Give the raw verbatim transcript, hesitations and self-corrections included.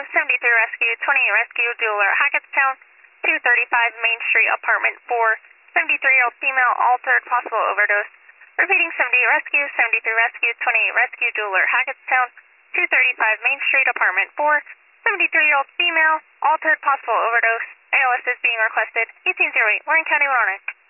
seventy-three Rescue, twenty-eight Rescue, Jeweler, Hackettstown, two thirty-five Main Street, Apartment four, seventy-three-year-old female, altered, possible overdose. Repeating, seventy-eight Rescue, seventy-three Rescue, twenty-eight Rescue, Jeweler, Hackettstown, two thirty-five Main Street, Apartment four, seventy-three-year-old female, altered, possible overdose. A L S is being requested. eighteen oh eight, Lorraine County, Winona.